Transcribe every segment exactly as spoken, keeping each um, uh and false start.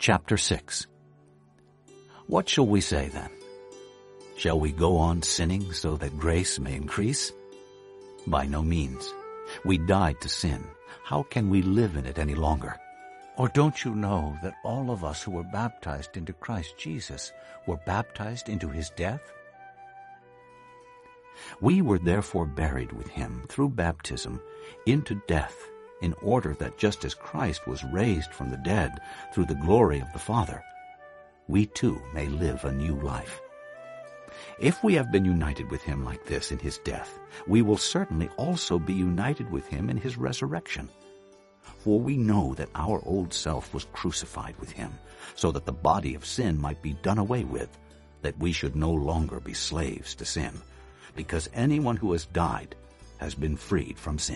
Chapter six. What shall we say then? Shall we go on sinning so that grace may increase? By no means. We died to sin. How can we live in it any longer? Or don't you know that all of us who were baptized into Christ Jesus were baptized into his death? We were therefore buried with him through baptism into death, in order that just as Christ was raised from the dead through the glory of the Father, we too may live a new life. If we have been united with him like this in his death, we will certainly also be united with him in his resurrection. For we know that our old self was crucified with him, so that the body of sin might be done away with, that we should no longer be slaves to sin, because anyone who has died has been freed from sin.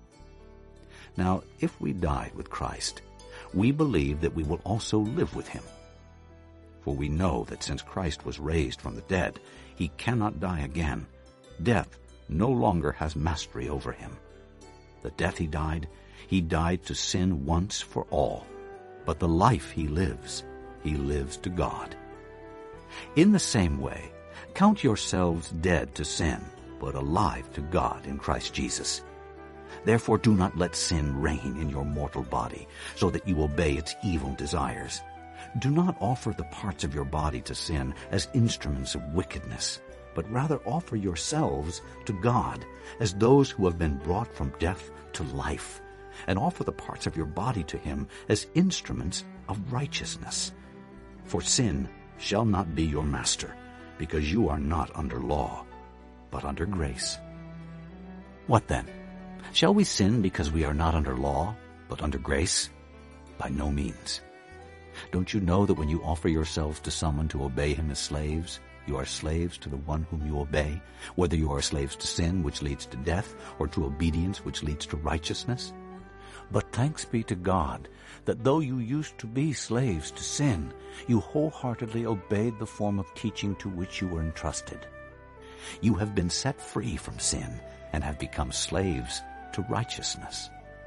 Now, if we died with Christ, we believe that we will also live with him. For we know that since Christ was raised from the dead, he cannot die again. Death no longer has mastery over him. The death he died, he died to sin once for all. But the life he lives, he lives to God. In the same way, count yourselves dead to sin, but alive to God in Christ Jesus. Therefore do not let sin reign in your mortal body, so that you obey its evil desires. Do not offer the parts of your body to sin as instruments of wickedness, but rather offer yourselves to God as those who have been brought from death to life, and offer the parts of your body to him as instruments of righteousness. For sin shall not be your master, because you are not under law, but under grace. What then? Shall we sin because we are not under law, but under grace? By no means. Don't you know that when you offer yourselves to someone to obey him as slaves, you are slaves to the one whom you obey, whether you are slaves to sin, which leads to death, or to obedience, which leads to righteousness? But thanks be to God that though you used to be slaves to sin, you wholeheartedly obeyed the form of teaching to which you were entrusted. You have been set free from sin and have become slaves to righteousness.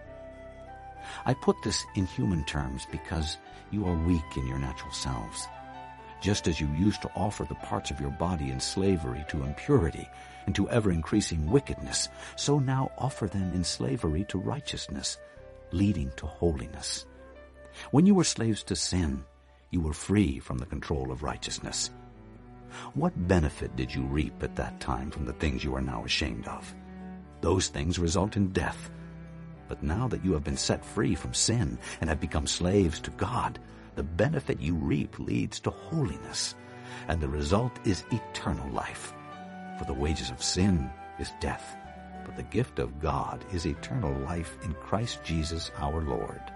I put this in human terms because you are weak in your natural selves. Just as you used to offer the parts of your body in slavery to impurity and to ever-increasing wickedness, so now offer them in slavery to righteousness, leading to holiness. When you were slaves to sin, you were free from the control of righteousness. What benefit did you reap at that time from the things you are now ashamed of? Those things result in death. But now that you have been set free from sin and have become slaves to God, the benefit you reap leads to holiness, and the result is eternal life. For the wages of sin is death, but the gift of God is eternal life in Christ Jesus our Lord.